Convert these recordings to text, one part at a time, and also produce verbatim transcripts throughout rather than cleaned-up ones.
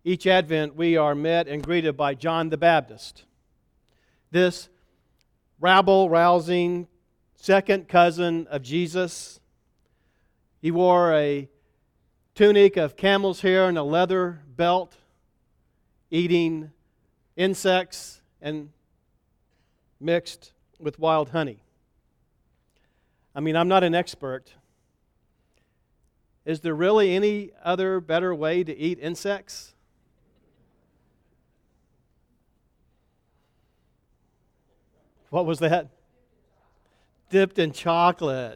Each Advent, we are met and greeted by John the Baptist. This rabble-rousing second cousin of Jesus. He wore a tunic of camel's hair and a leather belt, eating insects and mixed with wild honey. I mean, I'm not an expert. Is there really any other better way to eat insects? What was that? Dipped in chocolate.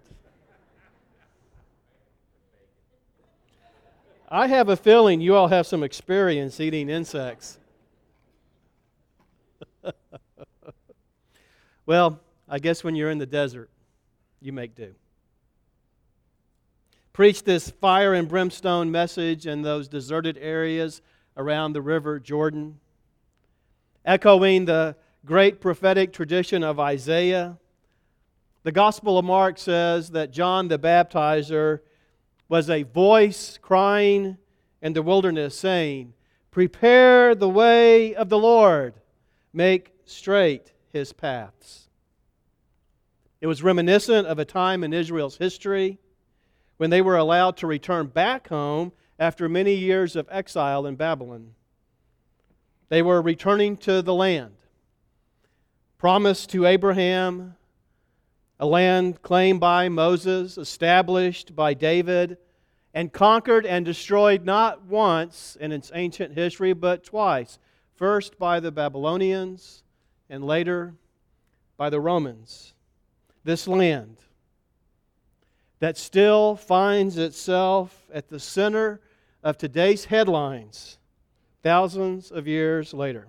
I have a feeling you all have some experience eating insects. Well, I guess when you're in the desert, you make do. Preach this fire and brimstone message in those deserted areas around the river Jordan, echoing the great prophetic tradition of Isaiah. The Gospel of Mark says that John the Baptizer was a voice crying in the wilderness, saying, "Prepare the way of the Lord, make straight His paths." It was reminiscent of a time in Israel's history when they were allowed to return back home after many years of exile in Babylon. They were returning to the land promised to Abraham, a land claimed by Moses, established by David, and conquered and destroyed not once in its ancient history, but twice. First by the Babylonians, and later by the Romans. This land that still finds itself at the center of today's headlines thousands of years later.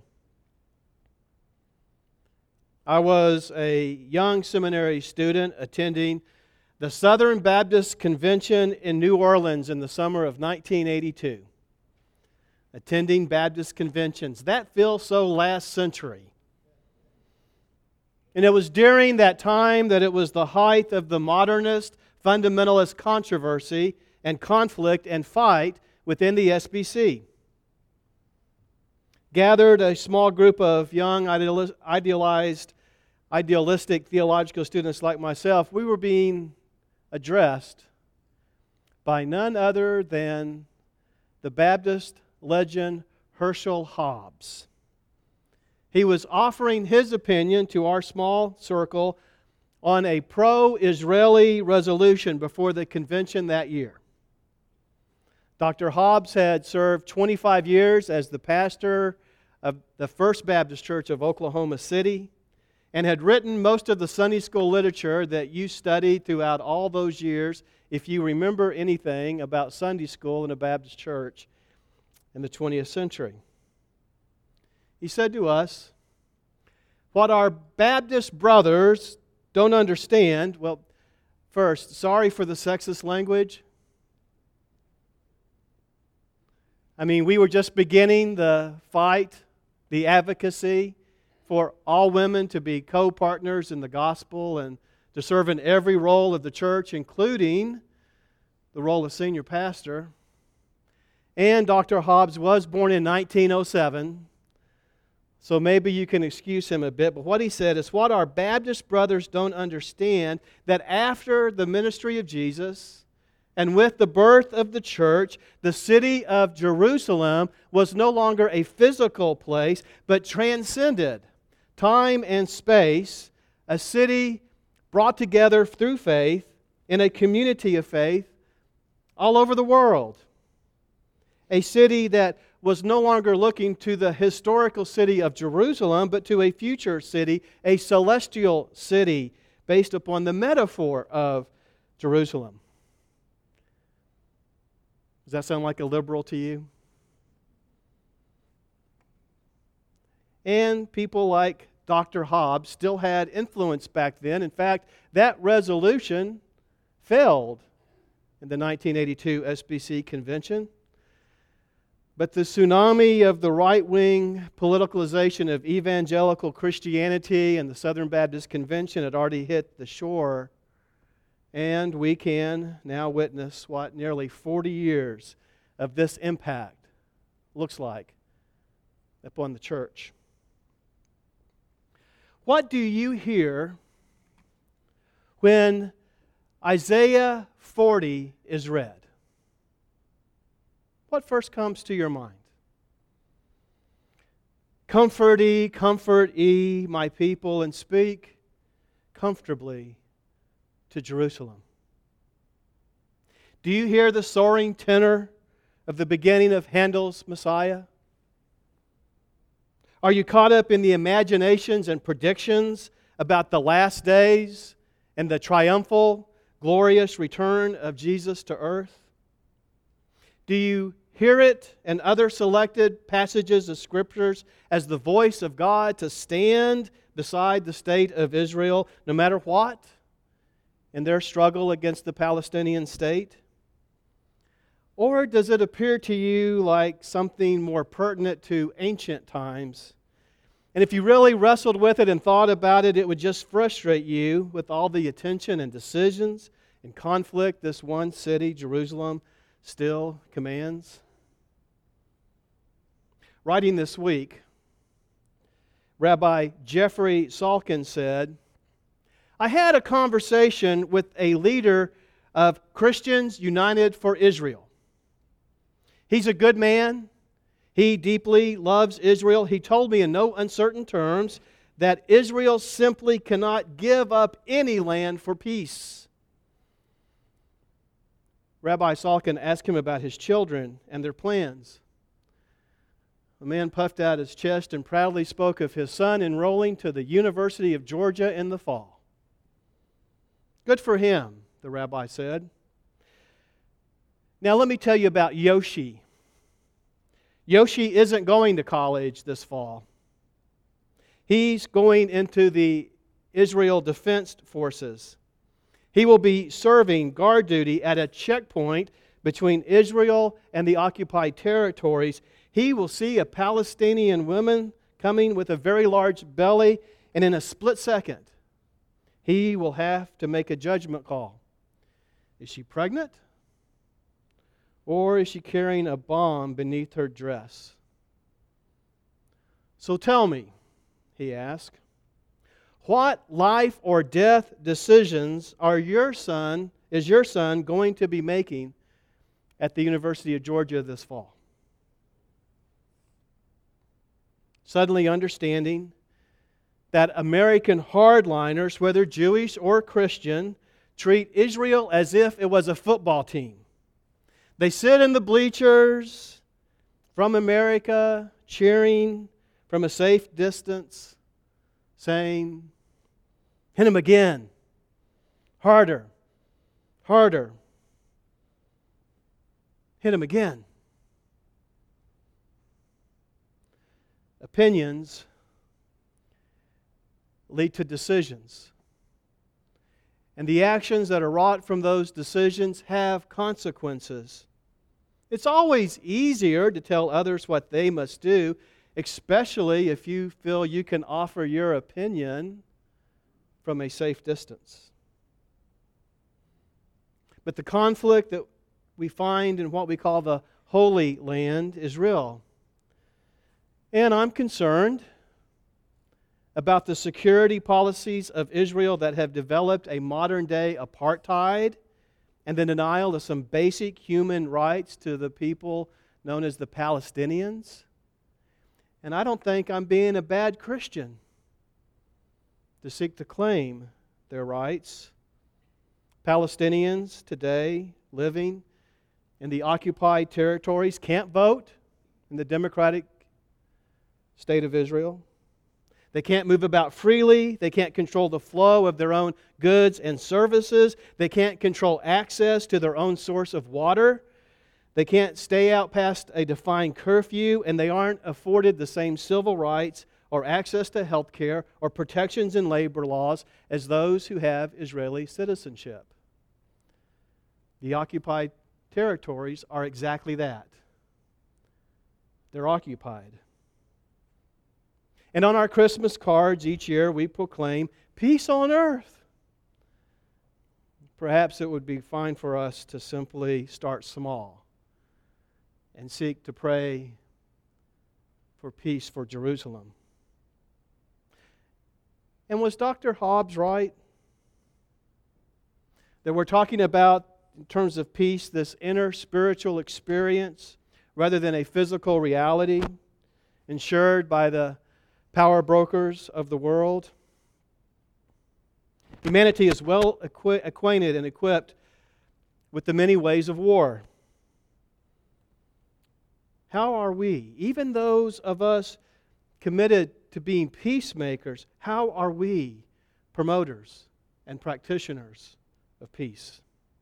I was a young seminary student attending the Southern Baptist Convention in New Orleans in the summer of nineteen eighty-two. Attending Baptist conventions. That feels so last century. And it was during that time that it was the height of the modernist, fundamentalist controversy and conflict and fight within the S B C. Gathered a small group of young, idealized, idealistic theological students like myself. We were being addressed by none other than the Baptist legend Herschel Hobbs. He was offering his opinion to our small circle on a pro-Israeli resolution before the convention that year. Doctor Hobbs had served twenty-five years as the pastor of the First Baptist Church of Oklahoma City and had written most of the Sunday school literature that you studied throughout all those years, if you remember anything about Sunday school in a Baptist church in the twentieth century. He said to us, what our Baptist brothers don't understand, well, first, sorry for the sexist language. I mean, we were just beginning the fight, the advocacy for all women to be co-partners in the gospel and to serve in every role of the church, including the role of senior pastor. And Doctor Hobbs was born in nineteen oh seven, so maybe you can excuse him a bit. But what he said is what our Baptist brothers don't understand, that after the ministry of Jesus and with the birth of the church, the city of Jerusalem was no longer a physical place, but transcended time and space, a city brought together through faith in a community of faith all over the world. A city that was no longer looking to the historical city of Jerusalem, but to a future city, a celestial city based upon the metaphor of Jerusalem. Does that sound like a liberal to you? And people like Doctor Hobbs still had influence back then. In fact, that resolution failed in the nineteen eighty-two S B C convention. But the tsunami of the right-wing politicalization of evangelical Christianity and the Southern Baptist Convention had already hit the shore. And we can now witness what nearly forty years of this impact looks like upon the church. What do you hear when Isaiah forty is read? What first comes to your mind? Comfort ye, comfort ye, my people, and speak comfortably to Jerusalem. Do you hear the soaring tenor of the beginning of Handel's Messiah? Are you caught up in the imaginations and predictions about the last days and the triumphal, glorious return of Jesus to earth? Do you hear it and other selected passages of Scriptures as the voice of God to stand beside the state of Israel, no matter what, in their struggle against the Palestinian state? Or does it appear to you like something more pertinent to ancient times? And if you really wrestled with it and thought about it, it would just frustrate you with all the attention and decisions and conflict this one city, Jerusalem, still commands? Writing this week, Rabbi Jeffrey Salkin said, I had a conversation with a leader of Christians United for Israel. He's a good man. He deeply loves Israel. He told me in no uncertain terms that Israel simply cannot give up any land for peace. Rabbi Salkin asked him about his children and their plans. The man puffed out his chest and proudly spoke of his son enrolling to the University of Georgia in the fall. Good for him, the rabbi said. Now let me tell you about Yoshi. Yoshi isn't going to college this fall. He's going into the Israel Defense Forces. He will be serving guard duty at a checkpoint between Israel and the occupied territories. He will see a Palestinian woman coming with a very large belly, and in a split second, he will have to make a judgment call. Is she pregnant? Or is she carrying a bomb beneath her dress? So tell me, he asked, what life or death decisions are your son, is your son going to be making at the University of Georgia this fall? Suddenly understanding that American hardliners, whether Jewish or Christian, treat Israel as if it was a football team. They sit in the bleachers from America, cheering from a safe distance, saying, hit him again, harder, harder, hit him again. Opinions lead to decisions. And the actions that are wrought from those decisions have consequences. It's always easier to tell others what they must do, especially if you feel you can offer your opinion from a safe distance. But the conflict that we find in what we call the Holy Land is real. And I'm concerned about the security policies of Israel that have developed a modern-day apartheid and the denial of some basic human rights to the people known as the Palestinians. And I don't think I'm being a bad Christian to seek to claim their rights. Palestinians today living in the occupied territories can't vote in the democratic state of Israel. They can't move about freely. They can't control the flow of their own goods and services. They can't control access to their own source of water. They can't stay out past a defined curfew, and they aren't afforded the same civil rights or access to health care or protections in labor laws as those who have Israeli citizenship. The occupied territories are exactly that. They're occupied. And on our Christmas cards each year, we proclaim peace on earth. Perhaps it would be fine for us to simply start small and seek to pray for peace for Jerusalem. And was Doctor Hobbes right? That we're talking about, in terms of peace, this inner spiritual experience rather than a physical reality ensured by the power brokers of the world. Humanity is well acqu- acquainted and equipped with the many ways of war. How are we, even those of us committed to being peacemakers, how are we promoters and practitioners of peace?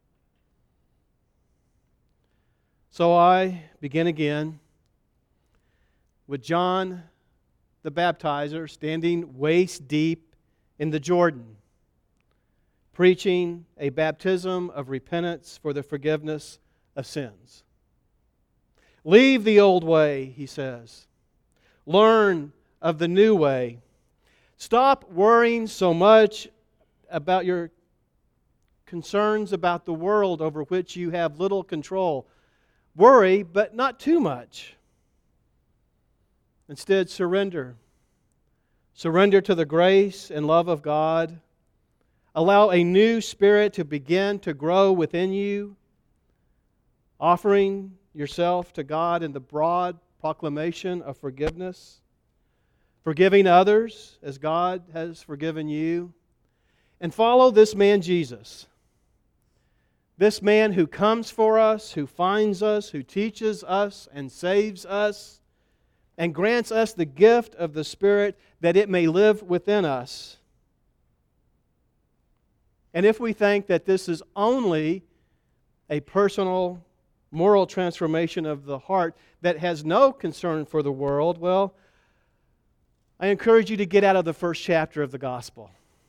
So I begin again with John the Baptizer standing waist deep in the Jordan, preaching a baptism of repentance for the forgiveness of sins. Leave the old way, he says. Learn of the new way. Stop worrying so much about your concerns about the world over which you have little control. Worry, but not too much. Instead, surrender. Surrender to the grace and love of God. Allow a new spirit to begin to grow within you, offering yourself to God in the broad proclamation of forgiveness, forgiving others as God has forgiven you, and follow this man Jesus. This man who comes for us, who finds us, who teaches us and saves us, and grants us the gift of the Spirit that it may live within us. And if we think that this is only a personal, moral transformation of the heart that has no concern for the world, well, I encourage you to get out of the first chapter of the Gospel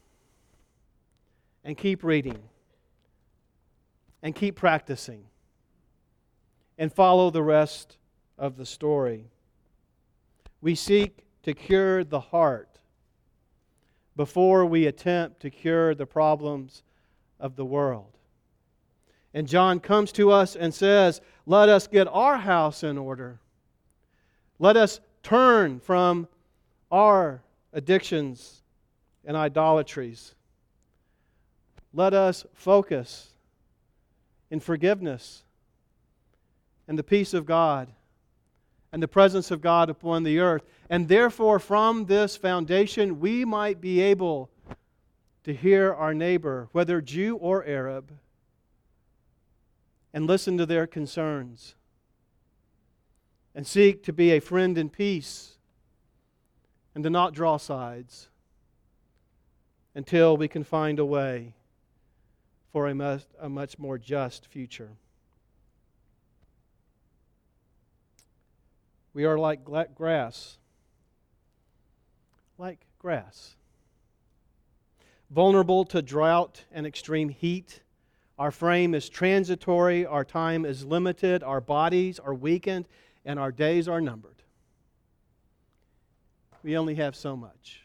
and keep reading and keep practicing and follow the rest of the story. We seek to cure the heart before we attempt to cure the problems of the world. And John comes to us and says, let us get our house in order. Let us turn from our addictions and idolatries. Let us focus in forgiveness and the peace of God and the presence of God upon the earth. And therefore, from this foundation, we might be able to hear our neighbor, whether Jew or Arab, and listen to their concerns and seek to be a friend in peace and to not draw sides until we can find a way for a much, a much more just future. We are like grass. Like grass. Vulnerable to drought and extreme heat. Our frame is transitory. Our time is limited. Our bodies are weakened. And our days are numbered. We only have so much.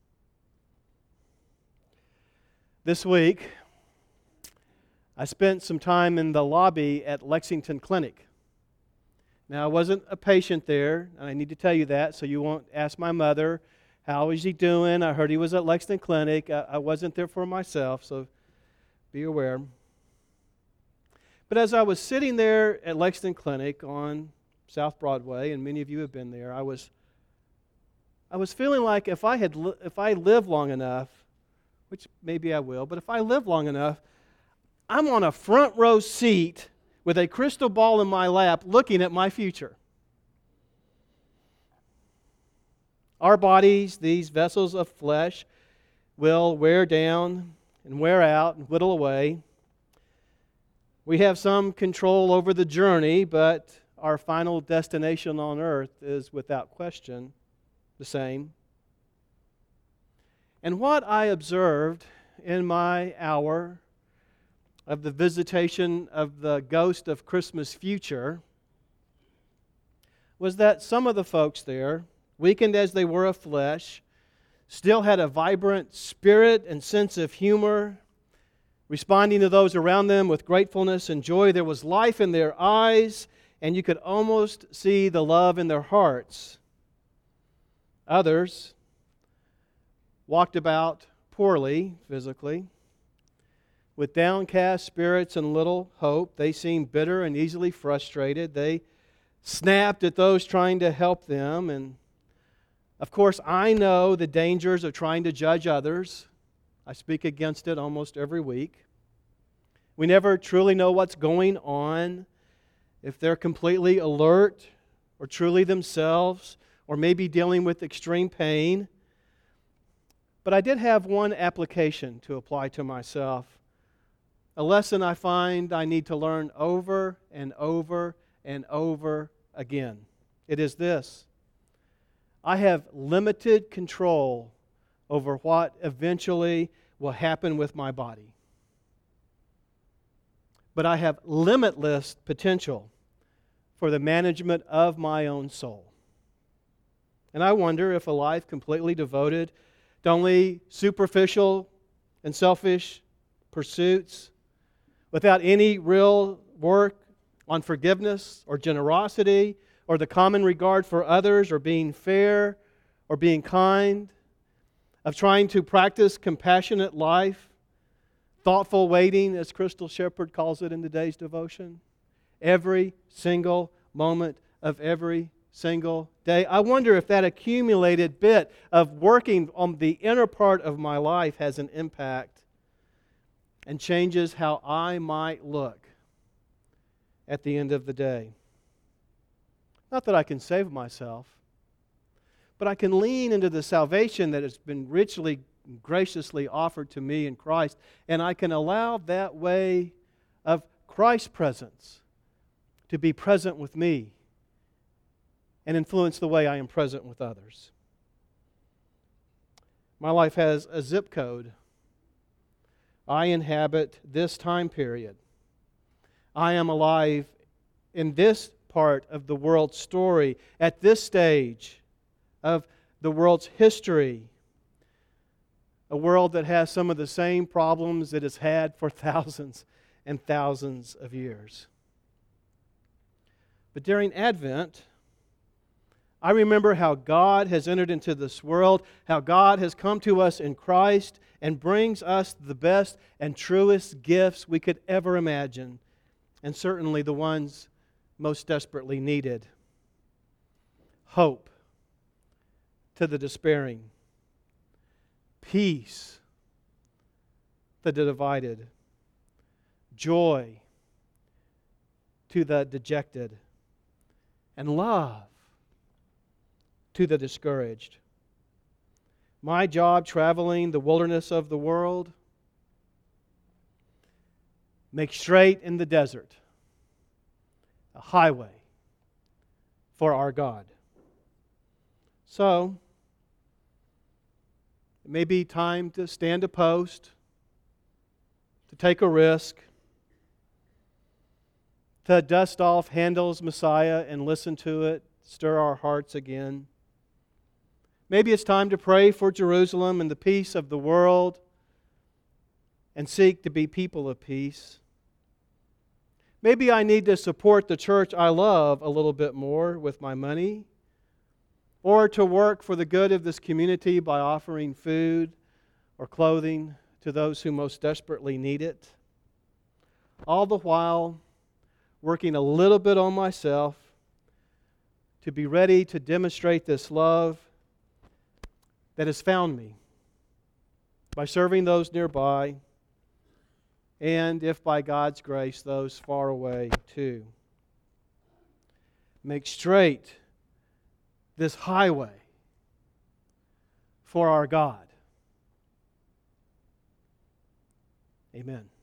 This week, I spent some time in the lobby at Lexington Clinic. Now, I wasn't a patient there, and I need to tell you that, so you won't ask my mother, how is he doing? I heard he was at Lexington Clinic. I, I wasn't there for myself, so be aware. But as I was sitting there at Lexington Clinic on South Broadway, and many of you have been there, I was I was feeling like if I had li- if I live long enough, which maybe I will, but if I live long enough, I'm on a front row seat with a crystal ball in my lap looking at my future. Our bodies, these vessels of flesh, will wear down and wear out and whittle away. We have some control over the journey, but our final destination on earth is without question the same. And what I observed in my hour of the visitation of the ghost of Christmas future was that some of the folks there, weakened as they were of flesh, still had a vibrant spirit and sense of humor, responding to those around them with gratefulness and joy. There was life in their eyes, and you could almost see the love in their hearts. Others walked about poorly physically, with downcast spirits and little hope. They seemed bitter and easily frustrated. They snapped at those trying to help them. And of course, I know the dangers of trying to judge others. I speak against it almost every week. We never truly know what's going on, if they're completely alert or truly themselves, or maybe dealing with extreme pain. But I did have one application to apply to myself, a lesson I find I need to learn over and over and over again. It is this: I have limited control over what eventually will happen with my body. But I have limitless potential for the management of my own soul. And I wonder if a life completely devoted to only superficial and selfish pursuits, without any real work on forgiveness or generosity or the common regard for others or being fair or being kind, of trying to practice compassionate life, thoughtful waiting, as Crystal Shepherd calls it in today's devotion, every single moment of every single day. I wonder if that accumulated bit of working on the inner part of my life has an impact and changes how I might look at the end of the day. Not that I can save myself, but I can lean into the salvation that has been richly, graciously offered to me in Christ, and I can allow that way of Christ's presence to be present with me and influence the way I am present with others. My life has a zip code. I inhabit this time period. I am alive in this part of the world's story, at this stage of the world's history. A world that has some of the same problems it has had for thousands and thousands of years. But during Advent, I remember how God has entered into this world, how God has come to us in Christ and brings us the best and truest gifts we could ever imagine, and certainly the ones most desperately needed. Hope to the despairing, peace to the divided, joy to the dejected, and love to the discouraged. My job traveling the wilderness of the world, make straight in the desert a highway for our God. So, it may be time to stand a post, to take a risk, to dust off Handel's Messiah and listen to it, stir our hearts again. Maybe it's time to pray for Jerusalem and the peace of the world and seek to be people of peace. Maybe I need to support the church I love a little bit more with my money, or to work for the good of this community by offering food or clothing to those who most desperately need it. All the while working a little bit on myself to be ready to demonstrate this love that has found me by serving those nearby, and if by God's grace, those far away too. Make straight this highway for our God. Amen.